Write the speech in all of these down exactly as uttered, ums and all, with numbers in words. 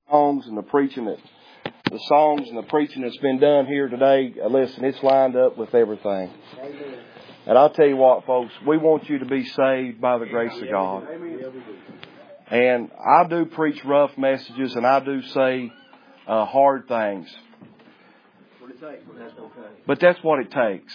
songs and the preaching that the songs and the preaching that's been done here today. Uh, listen, it's lined up with everything. Amen. And I'll tell you what, folks, we want you to be saved by the grace of God. And I do preach rough messages, and I do say uh, hard things. But that's what it takes.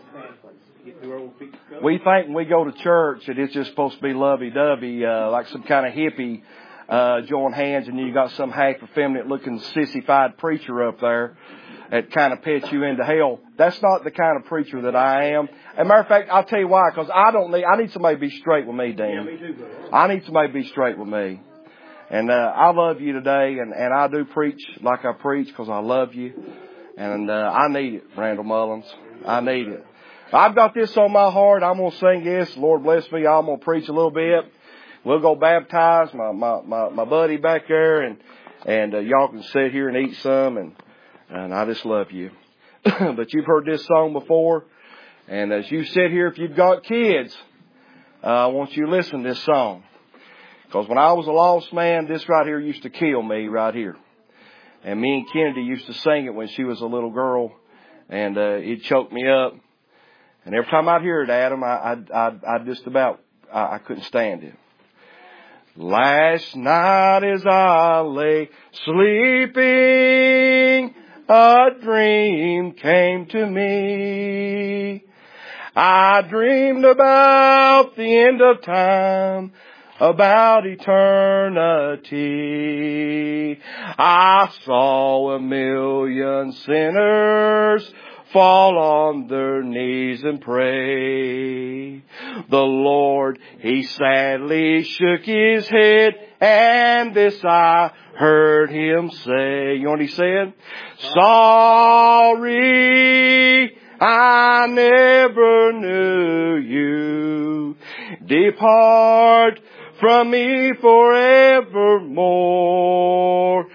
We think when we go to church that it's just supposed to be lovey-dovey, uh, like some kind of hippie. Uh, join hands, and you got some half effeminate looking sissified preacher up there that kind of pets you into hell. That's not the kind of preacher that I am. As a matter of fact, I'll tell you why, because I don't need, I need somebody to be straight with me, Dan. Yeah, me too, brother. I need somebody to be straight with me. And, uh, I love you today, and, and I do preach like I preach because I love you. And, uh, I need it, Randall Mullins. I need it. I've got this on my heart. I'm going to sing this. Lord bless me. I'm going to preach a little bit. We'll go baptize my, my, my, my buddy back there, and, and, uh, y'all can sit here and eat some, and, and I just love you. But you've heard this song before, and as you sit here, if you've got kids, uh, I want you to listen to this song. Because when I was a lost man, this right here used to kill me right here. And me and Kennedy used to sing it when she was a little girl, and, uh, it choked me up. And every time I'd hear it, Adam, I, I, I, I just about, I, I couldn't stand it. Last night as I lay sleeping, a dream came to me. I dreamed about the end of time, about eternity. I saw a million sinners fall on their knees and pray. The Lord, He sadly shook His head, and this I heard Him say. You know what He said? Sorry, I never knew you. Depart from me forevermore.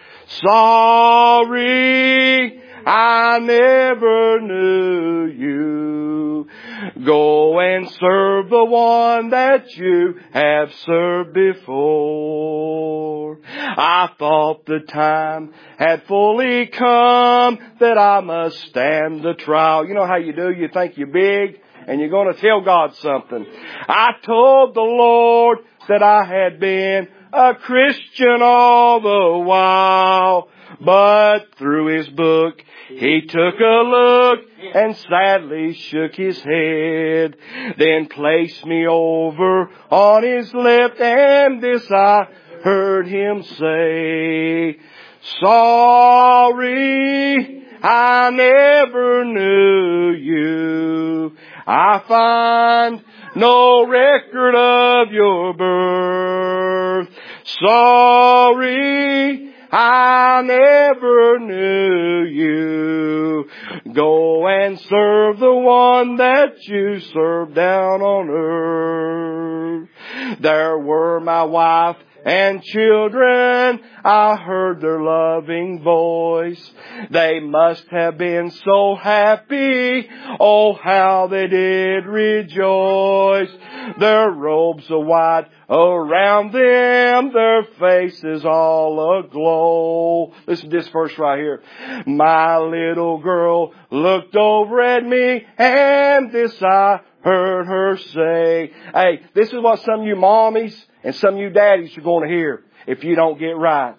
Sorry, I never knew you. Go and serve the one that you have served before. I thought the time had fully come that I must stand the trial. You know how you do? You think you're big and you're going to tell God something. I told the Lord that I had been a Christian all the while, but through His book He took a look and sadly shook His head, then placed me over on His left, and this I heard Him say, sorry, I never knew you. I find no record of your birth. Sorry, I never knew you. Go and serve the one that you served down on earth. There were my wife and children, I heard their loving voice. They must have been so happy, oh how they did rejoice. Their robes of white around them, their faces all aglow. Listen to this verse right here. My little girl looked over at me, and this I heard her say. Hey, this is what some of you mommies and some of you daddies are going to hear if you don't get right.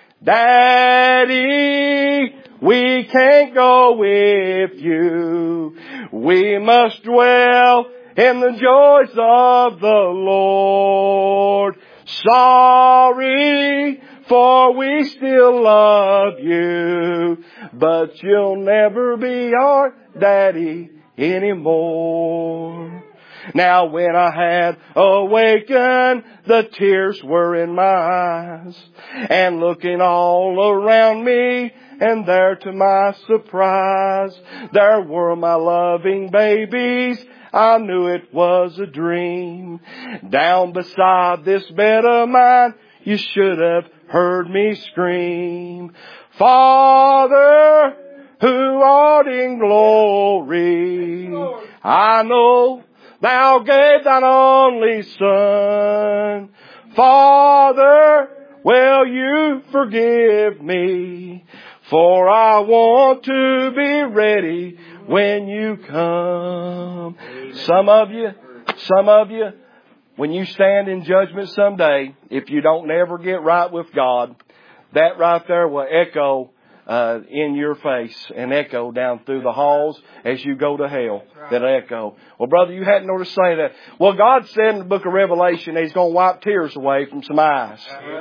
Daddy, we can't go with you. We must dwell in the joys of the Lord. Sorry, for we still love you, but you'll never be our daddy anymore. Now when I had awakened, the tears were in my eyes, and looking all around me, and there to my surprise, there were my loving babies. I knew it was a dream. Down beside this bed of mine, you should have heard me scream, Father, who art in glory, I know Thou gave Thine only Son. Father, will you forgive me? For I want to be ready when you come. Some of you, some of you, when you stand in judgment someday, if you don't never get right with God, that right there will echo uh, in your face and echo down through the halls as you go to hell. That'll echo. Well, brother, you hadn't ought to say that. Well, God said in the book of Revelation that He's going to wipe tears away from some eyes.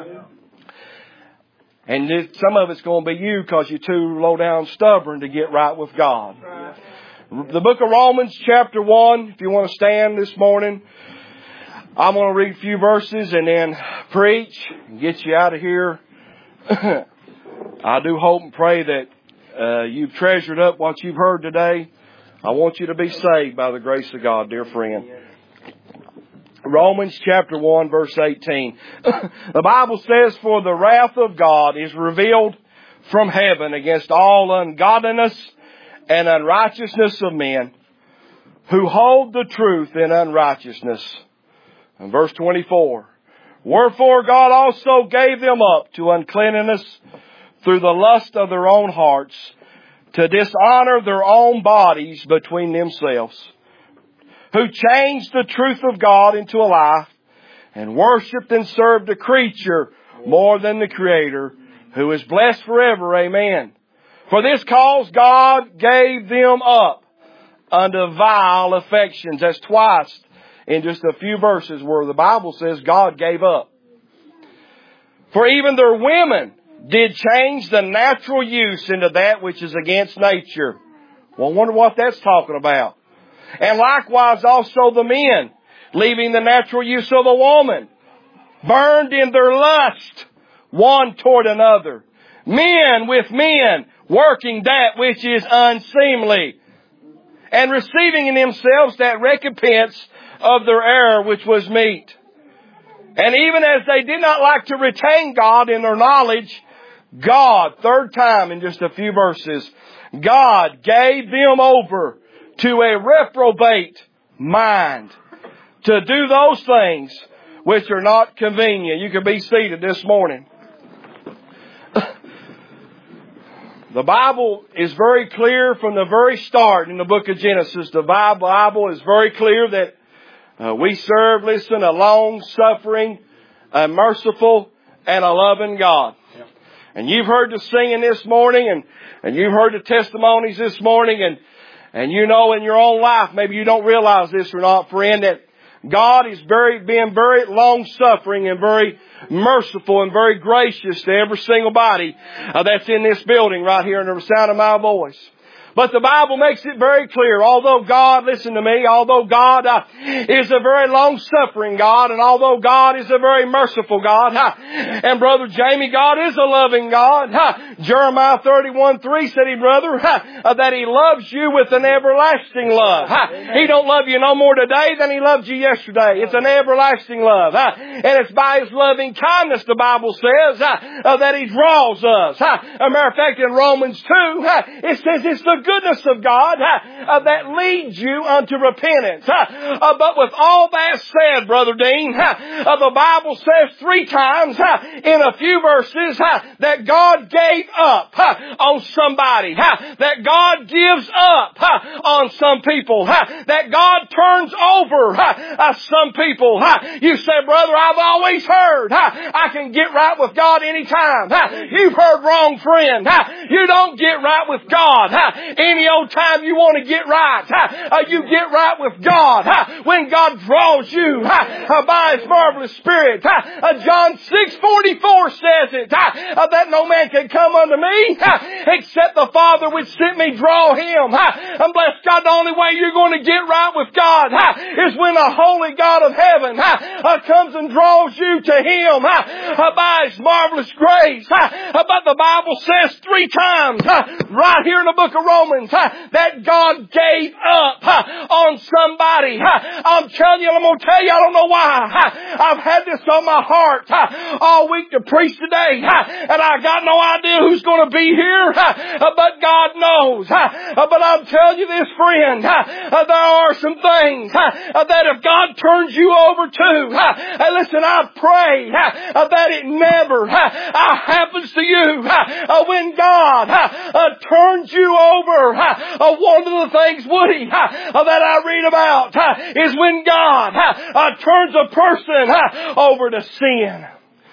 And it, some of it's going to be you because you're too low down stubborn to get right with God. The book of Romans chapter one, if you want to stand this morning, I'm going to read a few verses and then preach and get you out of here. I do hope and pray that uh, you've treasured up what you've heard today. I want you to be saved by the grace of God, dear friend. Romans chapter one, verse eighteen. The Bible says, for the wrath of God is revealed from heaven against all ungodliness and unrighteousness of men who hold the truth in unrighteousness. And verse twenty-four. Wherefore God also gave them up to uncleanness through the lust of their own hearts, to dishonor their own bodies between themselves, who changed the truth of God into a lie, and worshipped and served a creature more than the Creator, who is blessed forever. Amen. For this cause God gave them up unto vile affections. That's twice in just a few verses where the Bible says God gave up. For even their women did change the natural use into that which is against nature. Well, I wonder what that's talking about. And likewise also the men, leaving the natural use of the woman, burned in their lust one toward another. Men with men, working that which is unseemly, and receiving in themselves that recompense of their error which was meet. And even as they did not like to retain God in their knowledge, God, third time in just a few verses, God gave them over to a reprobate mind to do those things which are not convenient. You can be seated this morning. The Bible is very clear from the very start in the book of Genesis. The Bible is very clear that uh, we serve, listen, a long-suffering, a merciful, and a loving God. And you've heard the singing this morning, and, and you've heard the testimonies this morning, and, and you know in your own life, maybe you don't realize this or not, friend, that God is very, being very long-suffering and very merciful and very gracious to every single body uh, that's in this building right here under the sound of my voice. But the Bible makes it very clear, although God, listen to me, although God uh, is a very long-suffering God, and although God is a very merciful God, huh, and Brother Jamie, God is a loving God. Huh, Jeremiah thirty-one three said, he, brother, huh, uh, that He loves you with an everlasting love. Huh. He don't love you no more today than He loved you yesterday. It's an everlasting love. Huh. And it's by His loving kindness, the Bible says, huh, uh, that He draws us. Huh. As a matter of fact, in Romans two, huh, it says it's the goodness of God uh, that leads you unto repentance. Uh, uh, but with all that said, Brother Dean, uh, uh, the Bible says three times uh, in a few verses uh, that God gave up uh, on somebody, uh, that God gives up uh, on some people, uh, that God turns over uh, uh, some people. Uh, you say, brother, I've always heard uh, I can get right with God anytime. Uh, you've heard wrong, friend. Uh, you don't get right with God Uh, any old time you want to get right. Uh, you get right with God uh, when God draws you uh, by His marvelous Spirit. Uh, John six forty-four says it, uh, that no man can come unto me uh, except the Father which sent me draw him. Uh, and bless God, the only way you're going to get right with God uh, is when the holy God of heaven uh, uh, comes and draws you to Him uh, uh, by His marvelous grace. Uh, but the Bible says three times uh, right here in the book of Romans uh, that God gave up uh, on somebody. Uh, I'm telling you, I'm going to tell you, I don't know why. Uh, I've had this on my heart uh, all week to preach today, uh, and I got no idea idea who's going to be here, but God knows. But I'm telling you this, friend, there are some things that if God turns you over to, listen, I pray that it never happens to you. When God turns you over, one of the things, Woody, that I read about is when God turns a person over to sin.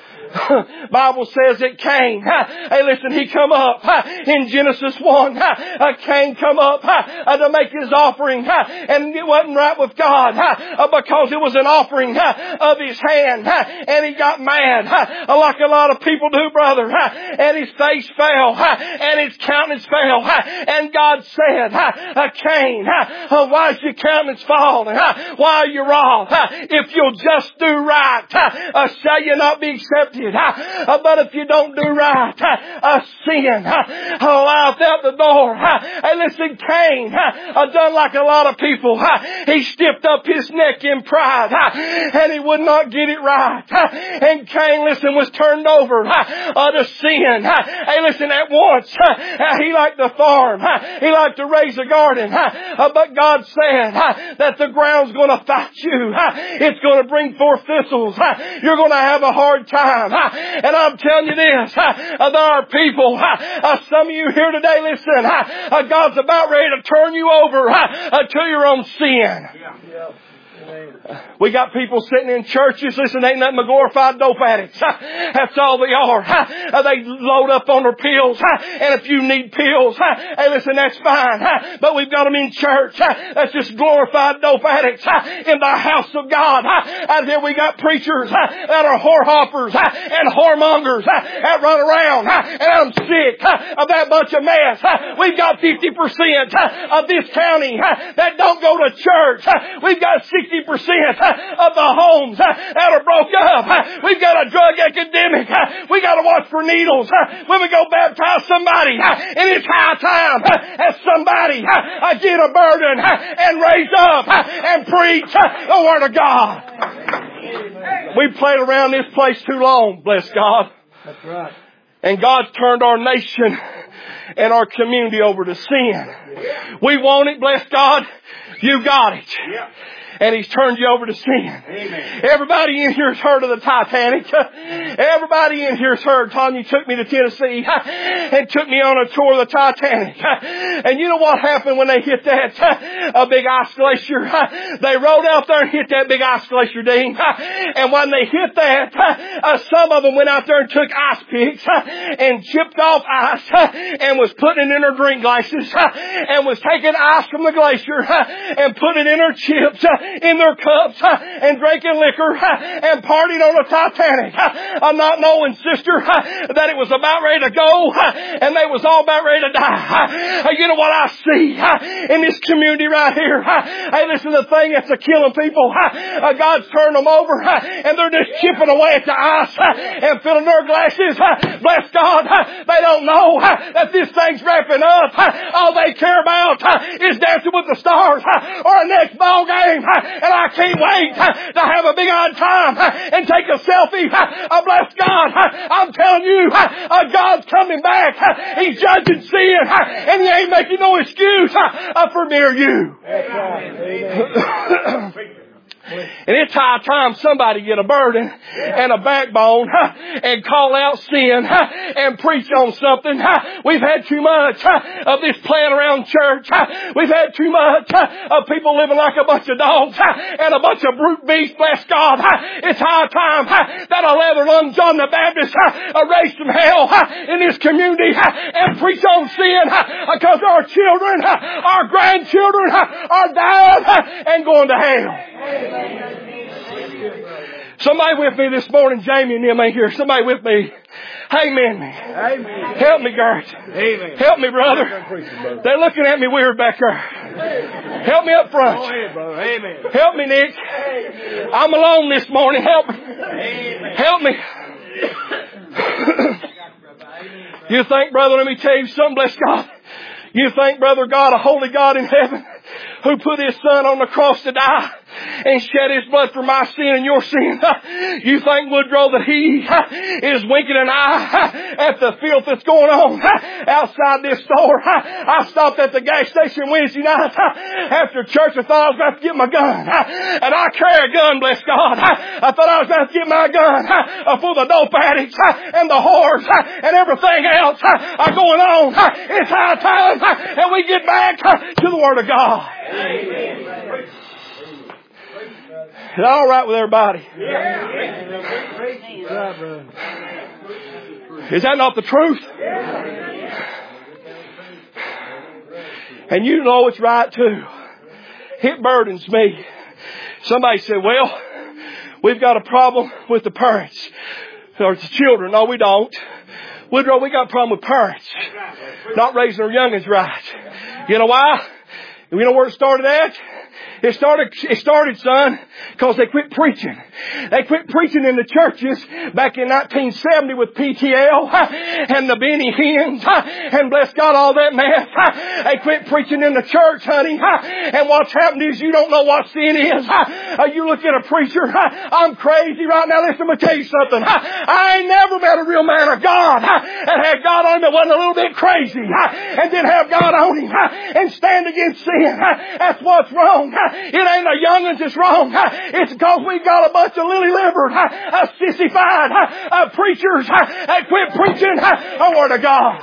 Bible says that Cain, hey listen, he come up in Genesis one. Cain come up to make his offering, and it wasn't right with God because it was an offering of his hand, and he got mad like a lot of people do, brother, and his face fell and his countenance fell, and God said, Cain, why is your countenance falling? Why are you wrong? If you'll just do right, shall you not be accepted? But if you don't do right, uh, sin uh, lieth out the door. Hey, listen, Cain uh, done like a lot of people. Uh, he stiffed up his neck in pride, uh, and he would not get it right. Uh, and Cain, listen, was turned over uh, uh, to sin. Uh, hey, listen, at once uh, he liked to farm. Uh, he liked to raise a garden. Uh, uh, but God said uh, that the ground's going to fight you. Uh, it's going to bring forth thistles. Uh, you're going to have a hard time. And I'm telling you this, there are people, some of you here today, listen, God's about ready to turn you over to your own sin. Yeah. We got people sitting in churches, listen, ain't nothing but glorified dope addicts. That's all they are. They load up on their pills, and if you need pills, hey listen, that's fine. But we've got them in church. That's just glorified dope addicts in the house of God. Out here we got preachers that are whore hoppers and whoremongers that run around, and I'm sick of that bunch of mess. We've got fifty percent of this county that don't go to church. We've got sixty percent of the homes that are broke up. We've got a drug epidemic. We got to watch for needles when we go baptize somebody. And it's high time that somebody get a burden and raise up and preach the Word of God. We played around this place too long, bless God. That's right. And God's turned our nation and our community over to sin. We want it, bless God. You got it. Yeah. And He's turned you over to sin. Amen. Everybody in here has heard of the Titanic. Everybody in here has heard. Tanya took me to Tennessee and took me on a tour of the Titanic. And you know what happened when they hit that a big ice glacier? They rode out there and hit that big ice glacier, Dean. And when they hit that, uh, some of them went out there and took ice picks and chipped off ice and was putting it in their drink glasses and was taking ice from the glacier and putting it in their chips, in their cups, and drinking liquor and partying on the Titanic. I'm not knowing, sister, that it was about ready to go and they was all about ready to die. You know what I see in this community right here? Hey, listen, the thing that's a killing people, God's turned them over and they're just chipping away at the ice and filling their glasses. Bless God, they don't know that this thing's wrapping up. All they care about is Dancing with the Stars or a next ball game. And I can't wait to have a big odd time and take a selfie. I bless God. I'm telling you, God's coming back. He's judging sin, and He ain't making no excuse for me or you. Amen. And it's high time somebody get a burden and a backbone and call out sin and preach on something. We've had too much of this playing around church. We've had too much of people living like a bunch of dogs and a bunch of brute beasts. Bless God. It's high time that a leather-lung John the Baptist raise from hell in this community and preach on sin, because our children, our grandchildren are dying and going to hell. Somebody with me this morning, Jamie and them ain't here. Somebody with me. Amen. Amen. Help me, Gert. Amen. Help me, brother. They're looking at me weird back there. Help me up front. Go ahead, brother. Amen. Help me, Nick. Amen. I'm alone this morning. Help me. Amen. Help me. You think, brother, let me tell you something, bless God. You think, brother God, a holy God in heaven, who put His Son on the cross to die, and shed His blood for my sin and your sin. You think, Woodrow, that He is winking an eye at the filth that's going on outside this store? I stopped at the gas station Wednesday night after church. I thought I was about to get my gun. And I carry a gun, bless God. I thought I was about to get my gun for the dope addicts and the whores and everything else are going on. It's high time and we get back to the Word of God. Amen. Is that all right with everybody? Is that not the truth? And you know it's right too. It burdens me. Somebody said, well, we've got a problem with the parents or the children. No, we don't. Woodrow, we got a problem with parents not raising their youngins right. You know why? You know where it started at? It started, it started, son, because they quit preaching. They quit preaching in the churches back in nineteen seventy with P T L and the Benny Hinn's and bless God, all that mess. They quit preaching in the church, honey. And what's happened is you don't know what sin is. You look at a preacher, I'm crazy right now. Listen, let me tell you something. I ain't never met a real man of God that had God on him that wasn't a little bit crazy and didn't have God on him and stand against sin. That's what's wrong. It ain't the young'uns that's wrong. It's because we got a bunch of lily-livered, uh, sissified uh, preachers that quit preaching the Word of God.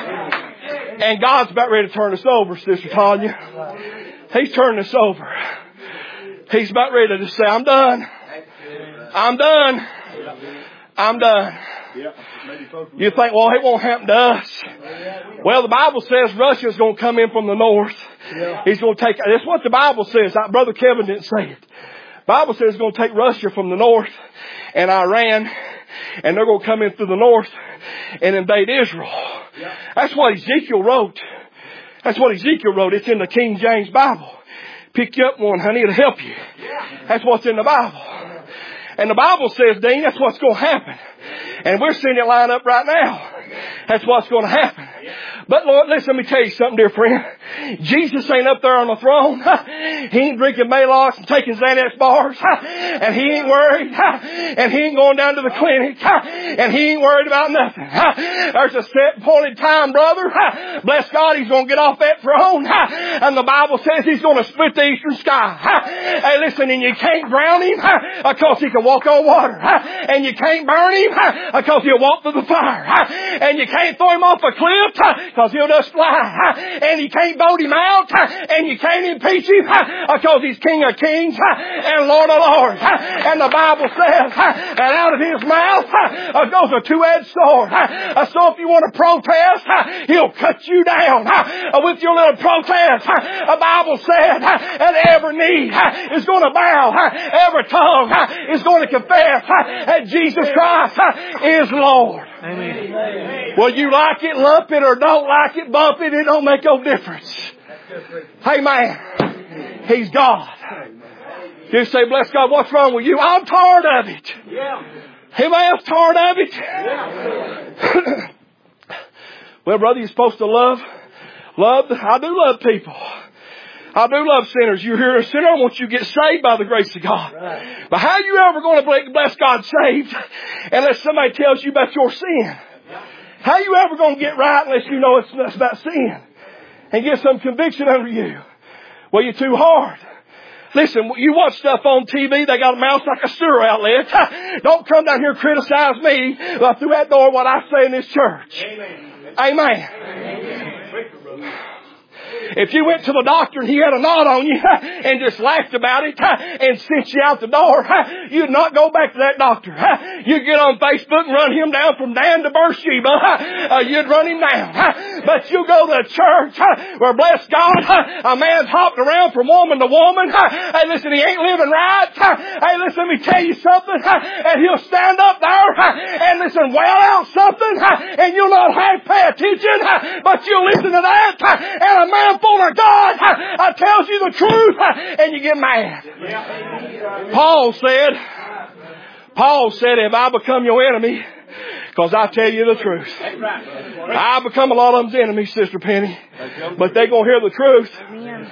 And God's about ready to turn us over, Sister Tanya. He's turning us over. He's about ready to say, I'm done. I'm done. I'm done. You think, well, it won't happen to us. Well, the Bible says Russia's going to come in from the north. He's going to take, that's what the Bible says. Brother Kevin didn't say it. The Bible says it's going to take Russia from the north and Iran, and they're going to come in through the north and invade Israel. That's what Ezekiel wrote. That's what Ezekiel wrote. It's in the King James Bible. Pick you up one, honey. It'll help you. That's what's in the Bible. And the Bible says, Dean, that's what's going to happen. And we're seeing it line up right now. That's what's going to happen. But Lord, listen, let me tell you something, dear friend. Jesus ain't up there on the throne. He ain't drinking Maalox and taking Xanax bars. And he ain't worried. And he ain't going down to the clinic. And he ain't worried about nothing. There's a set appointed time, brother. Bless God, he's going to get off that throne. And the Bible says he's going to split the eastern sky. Hey, listen, and you can't drown him because he can walk on water. And you can't burn him because he'll walk through the fire. And you can't throw him off a cliff because he'll just fly. And you can't vote him out. And you can't impeach him because he's King of Kings and Lord of Lords. And the Bible says that out of his mouth goes a two-edged sword. So if you want to protest, he'll cut you down with your little protest. The Bible said that every knee is going to bow. Every tongue is going to confess that Jesus Christ is Lord. Amen. Well, you like it, lump it, or don't like it, bump it, it don't make no difference. Hey man, He's God. You say, bless God, what's wrong with you? I'm tired of it. Anybody else tired of it? Well, brother, you're supposed to love, love, I do love people. I do love sinners. You're here a sinner, I want you to get saved by the grace of God. Right. But how are you ever going to bless God saved unless somebody tells you about your sin? How are you ever going to get right unless you know it's, it's about sin and get some conviction under you? Well, you're too hard. Listen, you watch stuff on T V, they got a mouth like a sewer outlet. Don't come down here and criticize me through that door what I say in this church. Amen. Amen. Amen. If you went to the doctor and he had a knot on you and just laughed about it and sent you out the door, you'd not go back to that doctor. You'd get on Facebook and run him down from Dan to Beersheba. You'd run him down. But you go to a church where, bless God, a man's hopping around from woman to woman. Hey, listen, he ain't living right. Hey, listen, let me tell you something. And he'll stand up there and listen, wail out something, and you'll not half pay attention, but you'll listen to that, and a man full of God uh, tells you the truth uh, and you get mad. Yeah. Paul said, Paul said, if I become your enemy, because I tell you the truth. I become a lot of them's enemies, Sister Penny. But they're going to hear the truth.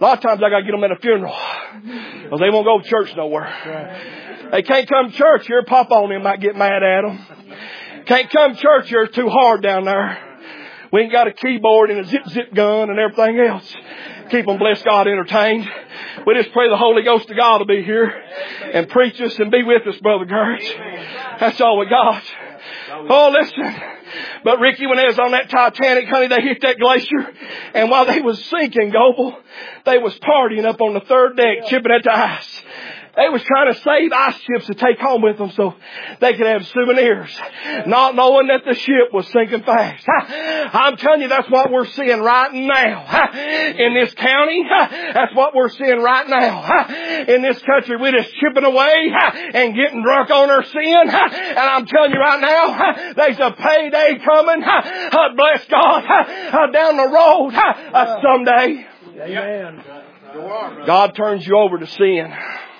A lot of times I got to get them at a funeral because they won't go to church nowhere. They can't come to church here. Pop on them might get mad at them. Can't come to church here. It's too hard down there. We ain't got a keyboard and a zip-zip gun and everything else. Keep them, bless God, entertained. We just pray the Holy Ghost of God will be here and preach us and be with us, Brother Gertz. That's all we got. Oh, listen. But Ricky, when they was on that Titanic, honey, they hit that glacier. And while they was sinking, Goble, they was partying up on the third deck, chipping at the ice. They was trying to save ice chips to take home with them so they could have souvenirs, not knowing that the ship was sinking fast. I'm telling you, that's what we're seeing right now. In this county, that's what we're seeing right now. In this country, we're just chipping away and getting drunk on our sin. And I'm telling you right now, there's a payday coming. Bless God, down the road someday. Amen. God turns you over to sin.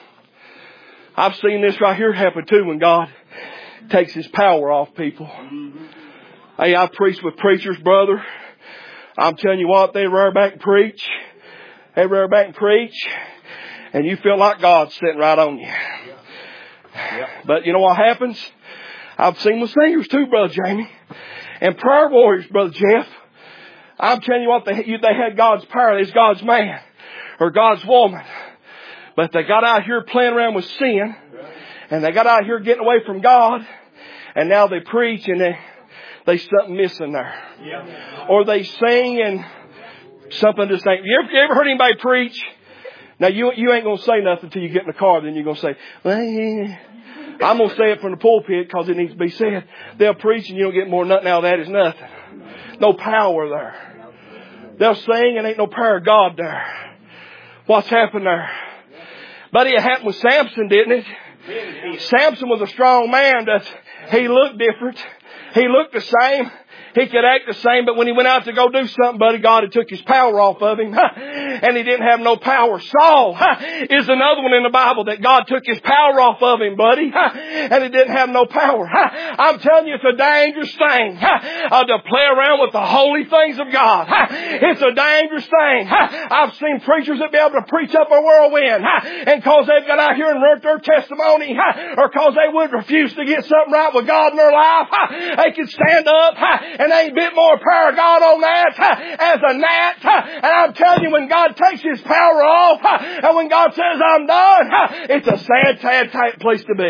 I've seen this right here happen too when God takes His power off people. Mm-hmm. Hey, I preach with preachers, brother. I'm telling you what, they rear back and preach. They rear back and preach. And you feel like God's sitting right on you. Yeah. Yeah. But you know what happens? I've seen with singers too, Brother Jamie. And prayer warriors, Brother Jeff. I'm telling you what, they, they had God's power. There's God's man or God's woman. But they got out here playing around with sin. And they got out here getting away from God. And now they preach and they, there's something missing there. Yeah. Or they sing and something just ain't. You ever, you ever heard anybody preach? Now you, you ain't going to say nothing until you get in the car. Then you're going to say, well, I'm going to say it from the pulpit because it needs to be said. They'll preach and you don't get more nothing out of that is nothing. No power there. They'll sing and ain't no power of God there. What's happened there? Buddy, it happened with Samson, didn't it? Samson was a strong man, but he looked different. He looked the same. He could act the same, but when he went out to go do something, buddy, God had took His power off of him, and he didn't have no power. Saul is another one in the Bible that God took His power off of him, buddy, and he didn't have no power. I'm telling you, it's a dangerous thing to play around with the holy things of God. It's a dangerous thing. I've seen preachers that be able to preach up a whirlwind, and cause they've got out here and wrote their testimony, or cause they would refuse to get something right with God in their life, they could stand up and ain't a bit more power of God on that as a gnat. And I'm telling you, when God takes His power off, and when God says, I'm done, it's a sad, sad, sad place to be.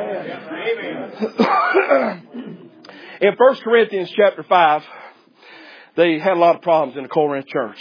Amen. In First Corinthians chapter five, they had a lot of problems in the Corinth church.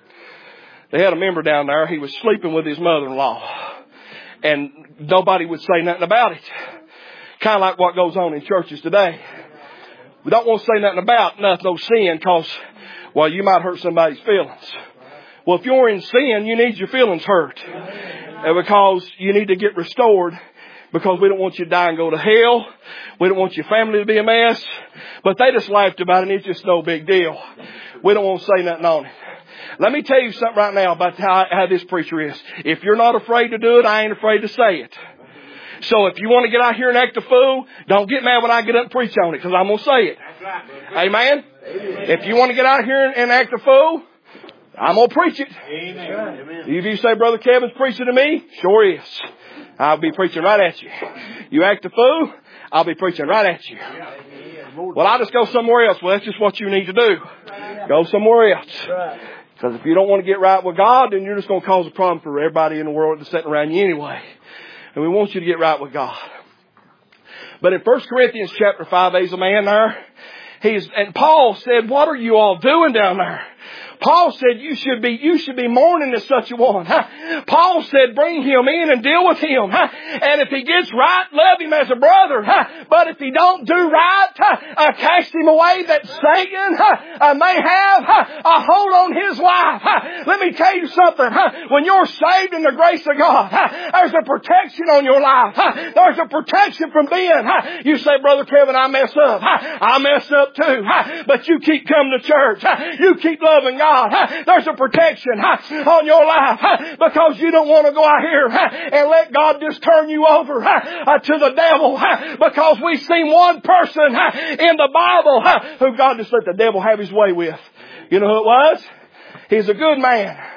They had a member down there. He was sleeping with his mother-in-law. And nobody would say nothing about it. Kind of like what goes on in churches today. We don't want to say nothing about nothing, no sin, because, well, you might hurt somebody's feelings. Well, if you're in sin, you need your feelings hurt. Because you need to get restored. Because we don't want you to die and go to hell. We don't want your family to be a mess. But they just laughed about it and it's just no big deal. We don't want to say nothing on it. Let me tell you something right now about how, how this preacher is. If you're not afraid to do it, I ain't afraid to say it. So if you want to get out here and act a fool, don't get mad when I get up and preach on it, because I'm going to say it. Amen? Amen? If you want to get out here and act a fool, I'm going to preach it. Amen. If you say, Brother Kevin's preaching to me, sure is. I'll be preaching right at you. You act a fool, I'll be preaching right at you. Well, I'll just go somewhere else. Well, that's just what you need to do. Go somewhere else. Because if you don't want to get right with God, then you're just going to cause a problem for everybody in the world that's sitting around you anyway. And we want you to get right with God. But in First Corinthians chapter five, there's a man there. He's, and Paul said, what are you all doing down there? Paul said, you should be, you should be mourning as such a one. Huh? Paul said, bring him in and deal with him. Huh? And if he gets right, love him as a brother. Huh? But if he don't do right, huh, uh, cast him away, that Satan huh, uh, may have huh, a hold on his life. Huh? Let me tell you something. Huh? When you're saved in the grace of God, huh, there's a protection on your life. Huh? There's a protection from being. Huh? You say, Brother Kevin, I mess up. Huh? I mess up too. Huh? But you keep coming to church. Huh? You keep loving God. There's a protection on your life because you don't want to go out here and let God just turn you over to the devil, because we've seen one person in the Bible who God just let the devil have his way with. You know who it was? He's a good man.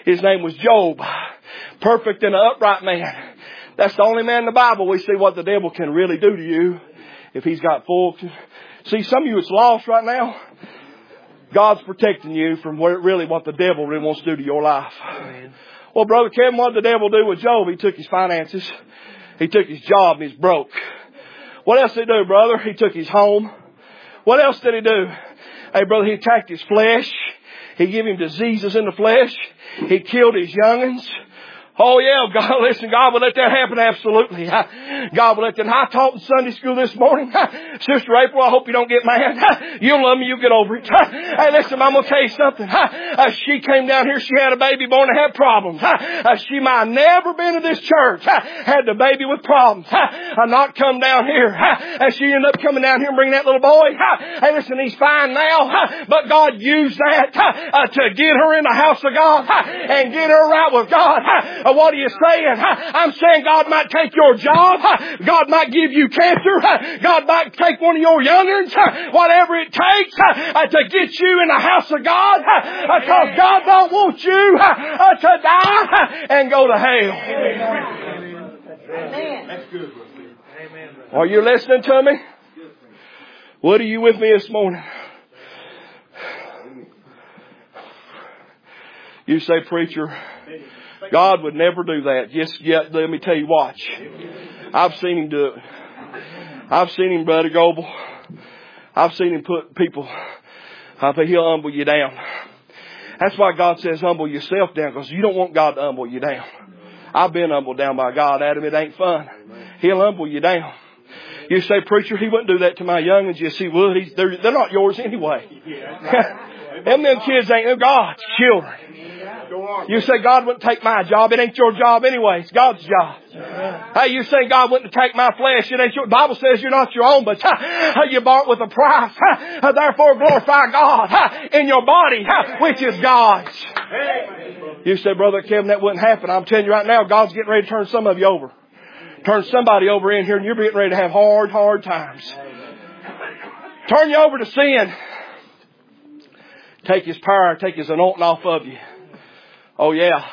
His name was Job. Perfect and an upright man. That's the only man in the Bible we see what the devil can really do to you if he's got full. See, some of you is lost right now. God's protecting you from what really what the devil really wants to do to your life. Amen. Well, Brother Kevin, what did the devil do with Job? He took his finances. He took his job and he's broke. What else did he do, brother? He took his home. What else did he do? Hey, brother, he attacked his flesh. He gave him diseases in the flesh. He killed his young'uns. Oh yeah, God, listen, God will let that happen, absolutely. God will let that. I taught in Sunday school this morning. Sister April, I hope you don't get mad. You'll love me, you'll get over it. Hey, listen, I'm going to tell you something. She came down here, she had a baby born and had problems. She might have never been to this church. Had the baby with problems. I not come down here. And she ended up coming down here and bringing that little boy. Hey, listen, he's fine now. But God used that to get her in the house of God and get her right with God. What are you saying? I'm saying God might take your job. God might give you cancer. God might take one of your young'uns. Whatever it takes to get you in the house of God. Because God don't want you to die and go to hell. Amen. That's good. Are you listening to me? What are you with me this morning? You say, preacher, God would never do that. Just yet, let me tell you, watch. I've seen Him do it. I've seen Him, Brother Goebel. I've seen Him put people, I think He'll humble you down. That's why God says humble yourself down, because you don't want God to humble you down. I've been humbled down by God, Adam. It ain't fun. He'll humble you down. You say, preacher, He wouldn't do that to my young'uns. Yes, He would. He's, they're, they're not yours anyway. them, them kids ain't, they're God's children. You say God wouldn't take my job. It ain't your job anyway. It's God's job. Hey, you say God wouldn't take my flesh. It ain't your. The Bible says you're not your own, but you bought with a price. Therefore glorify God in your body, which is God's. You say, Brother Kevin, that wouldn't happen. I'm telling you right now, God's getting ready to turn some of you over. Turn somebody over in here and you're getting ready to have hard, hard times. Turn you over to sin. Take His power, take His anointing off of you. Oh yeah.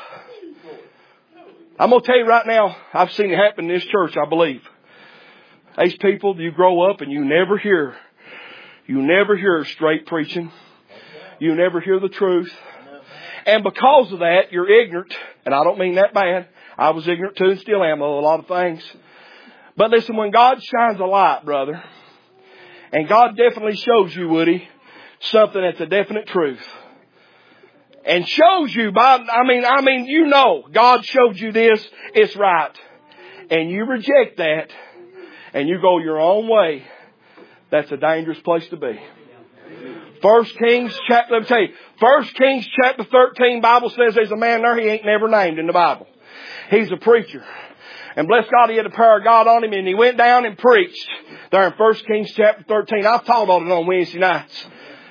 I'm going to tell you right now, I've seen it happen in this church, I believe. These people, you grow up and you never hear, you never hear straight preaching. You never hear the truth. And because of that, you're ignorant. And I don't mean that bad. I was ignorant too and still am of a lot of things. But listen, when God shines a light, brother, and God definitely shows you, Woody, something that's a definite truth. And shows you by, I mean, I mean, you know, God showed you this, it's right. And you reject that, and you go your own way. That's a dangerous place to be. First Kings chapter, let me tell you, First Kings chapter thirteen, Bible says there's a man there he ain't never named in the Bible. He's a preacher. And bless God, he had the power of God on him, and he went down and preached there in First Kings chapter thirteen. I've taught on it on Wednesday nights.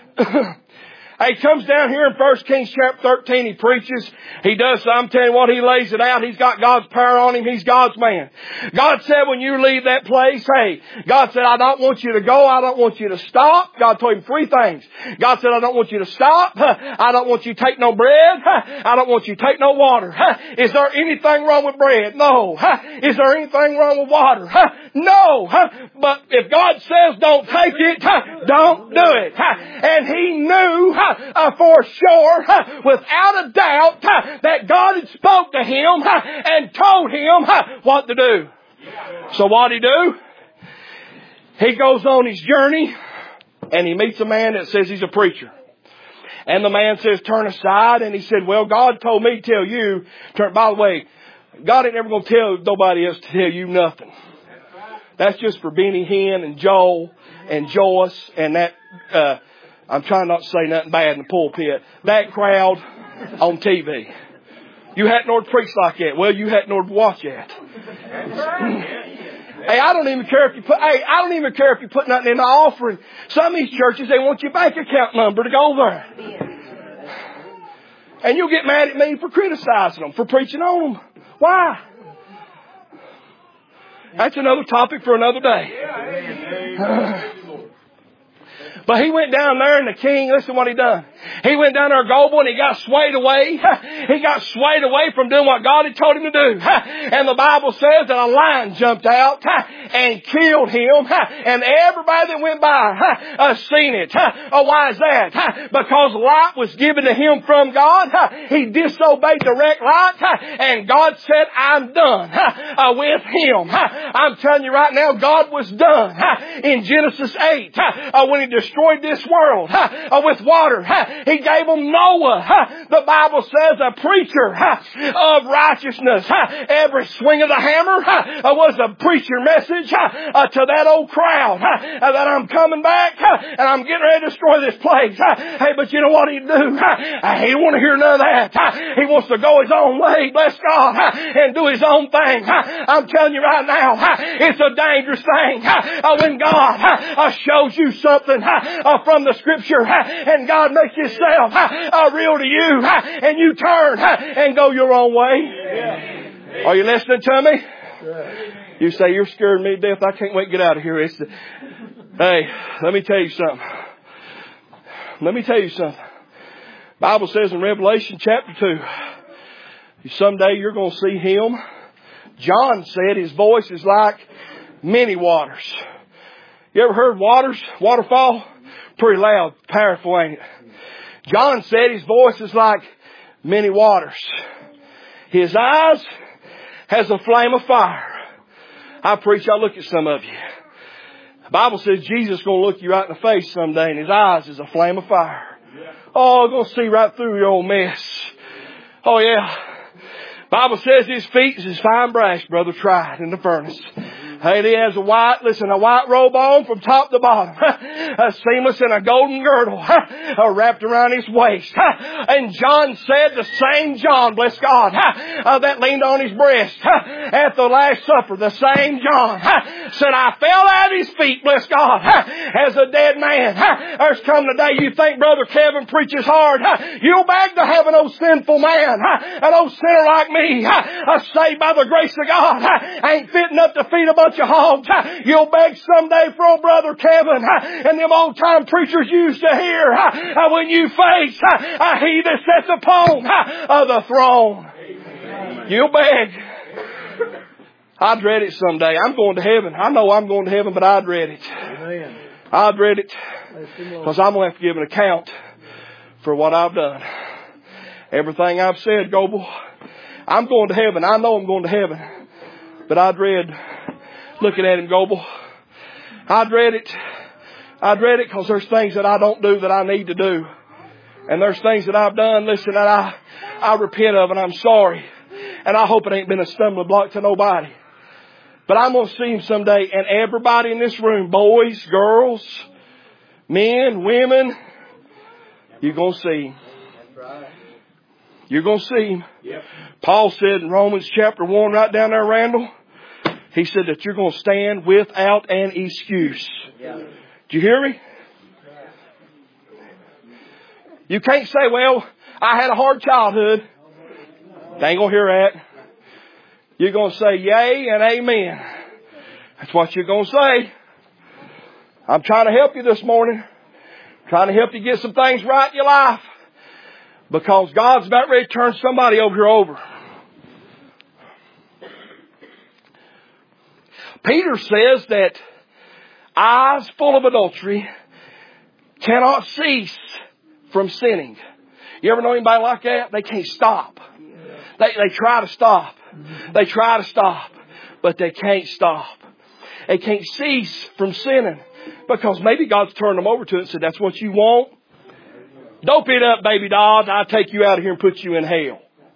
He comes down here in First Kings chapter thirteen. He preaches. He does. I'm telling you what, he lays it out. He's got God's power on him. He's God's man. God said when you leave that place, hey, God said, I don't want you to go. I don't want you to stop. God told him three things. God said, I don't want you to stop. I don't want you to take no bread. I don't want you to take no water. Is there anything wrong with bread? No. Is there anything wrong with water? No. But if God says don't take it, don't do it. And he knew Uh, for sure, uh, without a doubt, uh, that God had spoke to him uh, and told him uh, what to do. So what did he do? He goes on his journey and he meets a man that says he's a preacher. And the man says, turn aside. And he said, well, God told me to tell you. Turn. By the way, God ain't never going to tell nobody else to tell you nothing. That's just for Benny Hinn and Joel and Joyce and that... Uh, I'm trying not to say nothing bad in the pulpit. That crowd on T V. You hadn't ought to preach like that. Well, you hadn't ought to watch that. Hey, I don't even care if you put, hey, I don't even care if you put nothing in the offering. Some of these churches, they want your bank account number to go there. And you'll get mad at me for criticizing them, for preaching on them. Why? That's another topic for another day. But he went down there and the king, listen what he done. He went down there, Goble, and he got swayed away. He got swayed away from doing what God had told him to do. And the Bible says that a lion jumped out and killed him. And everybody that went by uh, seen it. Oh, why is that? Because light was given to him from God. He disobeyed direct light. And God said, I'm done uh, with him. I'm telling you right now, God was done. In Genesis eight, uh, when He destroyed this world uh, with water, He gave them Noah. The Bible says a preacher of righteousness. Every swing of the hammer was a preacher message to that old crowd that I'm coming back and I'm getting ready to destroy this place. Hey, but you know what He'd do? He don't want to hear none of that. He wants to go His own way, bless God, and do His own thing. I'm telling you right now, it's a dangerous thing when God shows you something from the Scripture and God makes Himself real to you and you turn and go your own way. Are you listening to me? You say, you're scaring me to death. I can't wait to get out of here. It's the... Hey, let me tell you something. Let me tell you something. The Bible says in Revelation chapter two, someday you're going to see Him. John said His voice is like many waters. You ever heard waters, waterfall? Pretty loud, powerful, ain't it? John said His voice is like many waters. His eyes has a flame of fire. I preach, I look at some of you. The Bible says Jesus is going to look you right in the face someday and His eyes is a flame of fire. Oh, I'm going to see right through your old mess. Oh yeah. Bible says His feet is as fine brass, brother, tried in the furnace. Hey, He has a white, listen, a white robe on from top to bottom. A seamless and a golden girdle wrapped around His waist. And John said, the same John, bless God, that leaned on His breast at the Last Supper, the same John said, I fell at His feet, bless God, as a dead man. There's come the day you think Brother Kevin preaches hard. You'll beg to have an old sinful man, an old sinner like me, saved by the grace of God, ain't fitting up to feed a bunch of hogs. You'll beg someday for old Brother Kevin and them old time preachers used to hear when you face He that sits upon the throne. You'll beg. I dread it someday. I'm going to heaven. I know I'm going to heaven, but I dread it. I dread it because I'm going to have to give an account for what I've done. Everything I've said, Goble. I'm going to heaven. I know I'm going to heaven. But I dread looking at Him, Goble. I dread it. I dread it because there's things that I don't do that I need to do. And there's things that I've done, listen, that I, I repent of and I'm sorry. And I hope it ain't been a stumbling block to nobody. But I'm going to see Him someday. And everybody in this room, boys, girls, men, women, you're going to see Him. You're going to see Him. Yep. Paul said in Romans chapter one, right down there, Randall, he said that you're going to stand without an excuse. Yeah. Did you hear me? You can't say, well, I had a hard childhood. They ain't going to hear that. You're going to say yay and amen. That's what you're going to say. I'm trying to help you this morning. Trying to help you get some things right in your life. Because God's about ready to turn somebody over here over. Peter says that eyes full of adultery cannot cease from sinning. You ever know anybody like that? They can't stop. They, they try to stop. They try to stop. But they can't stop. They can't cease from sinning. Because maybe God's turned them over to it and said, that's what you want? Dope it up, baby doll. I'll take you out of here and put you in hell.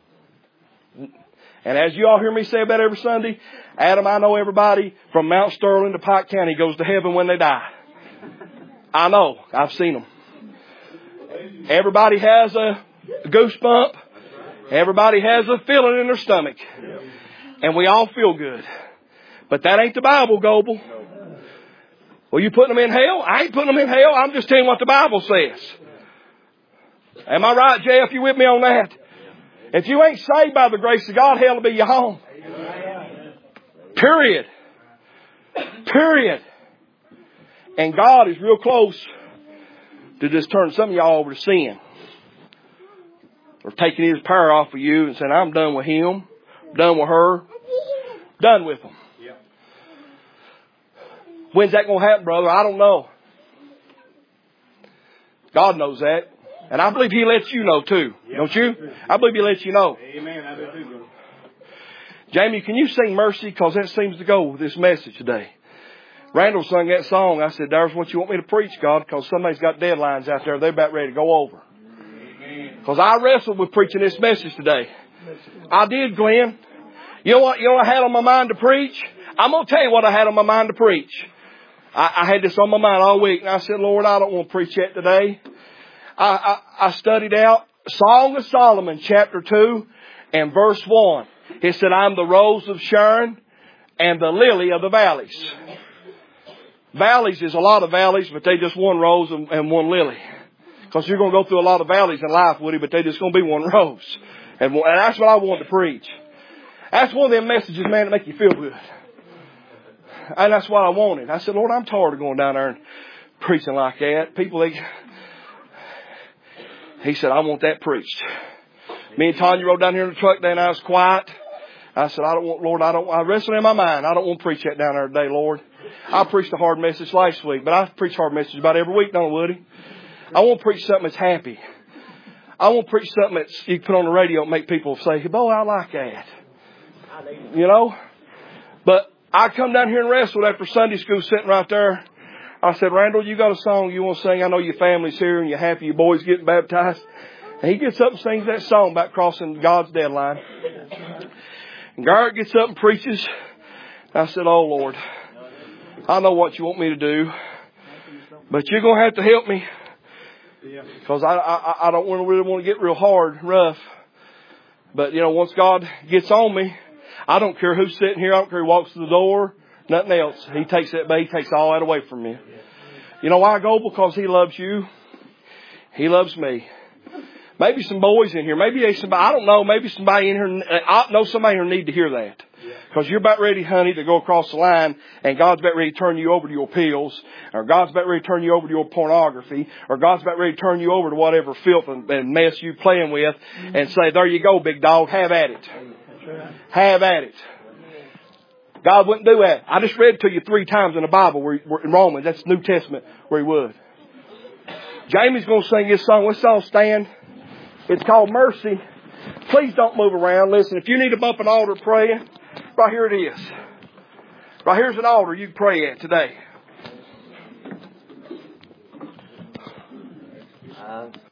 And as you all hear me say about every Sunday, Adam, I know everybody from Mount Sterling to Pike County goes to heaven when they die. I know. I've seen them. Everybody has a goosebump. Everybody has a feeling in their stomach. And we all feel good. But that ain't the Bible, Goble. Well, you putting them in hell? I ain't putting them in hell. I'm just telling you what the Bible says. Am I right, Jeff? You with me on that? If you ain't saved by the grace of God, hell will be your home. Period. Period. And God is real close to just turn some of y'all over to sin. Or taking His power off of you and saying, I'm done with him, done with her, done with them. Yeah. When's that going to happen, brother? I don't know. God knows that. And I believe He lets you know too. Yep. Don't you? I believe He lets you know. Amen. I do too, brother. Jamie, can you sing Mercy? Because that seems to go with this message today. Randall sung that song. I said, there's what you want me to preach, God, because somebody's got deadlines out there. They're about ready to go over. Because I wrestled with preaching this message today. I did, Glenn. You know what, you know what I had on my mind to preach? I'm going to tell you what I had on my mind to preach. I, I had this on my mind all week. And I said, Lord, I don't want to preach that today. I, I, I studied out Song of Solomon, chapter two and verse one. It said, I'm the rose of Sharon and the lily of the valleys. Valleys is a lot of valleys, but they just one rose and, and one lily. Because you're going to go through a lot of valleys in life, Woody, but they just going to be one rose. And, and that's what I wanted to preach. That's one of them messages, man, that make you feel good. And that's what I wanted. I said, Lord, I'm tired of going down there and preaching like that. People, they... He said, I want that preached. Me and Tanya rode down here in the truck today and I was quiet. I said, I don't want, Lord, I don't, I wrestled in my mind. I don't want to preach that down there today, Lord. I preached a hard message last week, but I preach hard messages about every week, don't I, Woody? I want to preach something that's happy. I want to preach something that you can put on the radio and make people say, boy, I like that. You know? But I come down here and wrestled after Sunday school sitting right there. I said, Randall, you got a song you want to sing? I know your family's here and you're happy your boy's getting baptized. And he gets up and sings that song about crossing God's deadline. And Garrett gets up and preaches. I said, oh, Lord, I know what you want me to do, but you're going to have to help me. Because I, I, I don't really want to get real hard, rough. But, you know, once God gets on me, I don't care who's sitting here. I don't care who walks to the door. Nothing else. He takes that, He takes all that away from me. You know why I go? Because He loves you. He loves me. Maybe some boys in here. Maybe somebody, I don't know. Maybe somebody in here, I know somebody here need to hear that. Because you're about ready, honey, to go across the line and God's about ready to turn you over to your pills, or God's about ready to turn you over to your pornography, or God's about ready to turn you over to whatever filth and, and mess you're playing with and say, there you go, big dog, have at it. Have at it. God wouldn't do that. I just read to you three times in the Bible, where, where in Romans, that's New Testament, where He would. Jamie's going to sing this song. Let's all stand. It's called Mercy. Please don't move around. Listen, if you need to bump an altar praying, right here it is. Right here's an altar you can pray at today.